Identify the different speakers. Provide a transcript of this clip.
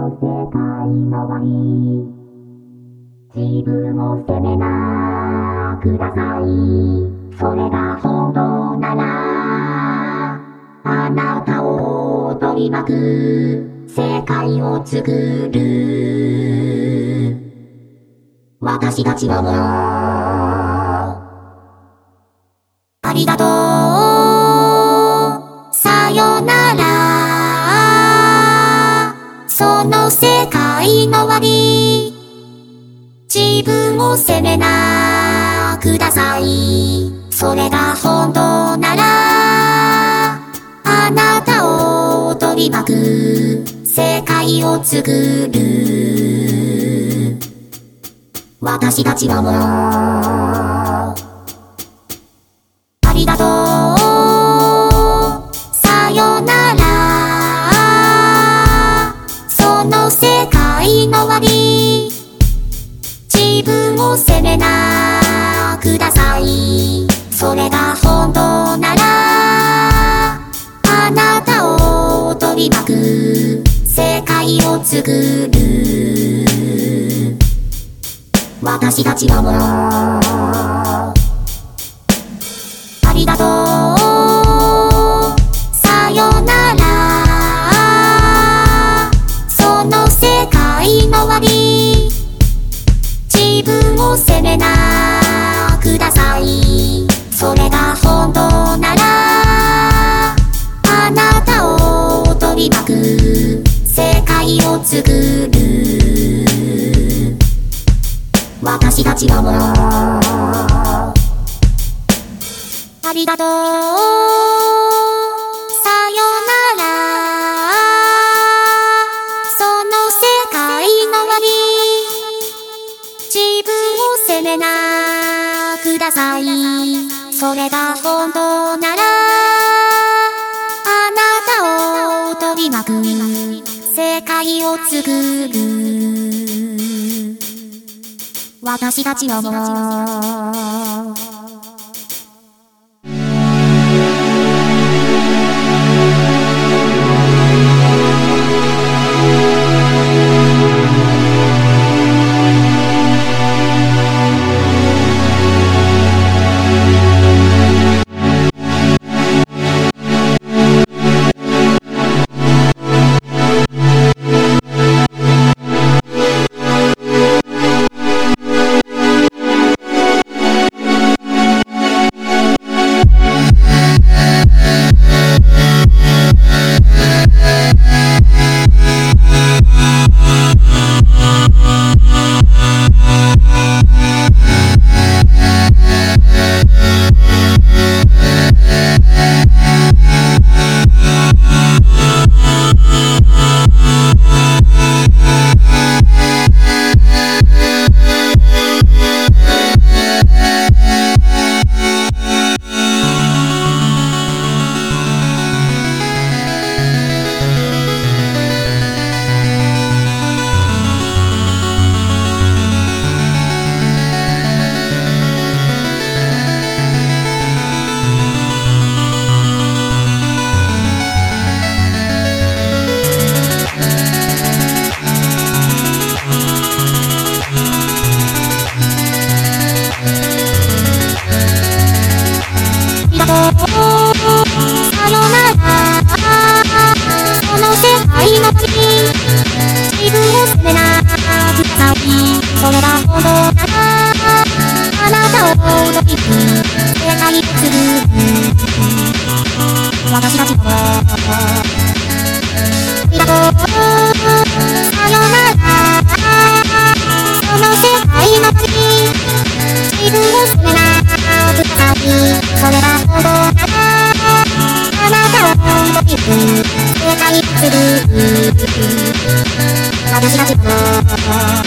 Speaker 1: の世界の終わり。自分を責めなください。それが本当なら、あなたを取り巻く世界を作る。私たちはもうありがとう。さよなら。その世界の終わり。自分を責めなください。それが本当なら、あなたを取り巻く世界を作る。私たちはもうありがとう。さよなら。その世界の終わり。自分を責めなください。それが本当なら、あなたを取り巻く世界を作る。私たちはもうありがとう。さよなら。その世界の終わり。自分を責めなください。それが本当なら、あなたを取り巻く世界を作る。私たちはもうありがとう。さよなら。その世界の終わり。自分を責めなください。それが本当なら、あなたを取り巻く世界を作る。私たちはもうそれが本当なら、あなたを取り巻く世界を作る。私たちもありがとう。さよなら。その世界の次、自分を責めなください。それが本当なら、あなたを取り巻く世界を作る。私たちも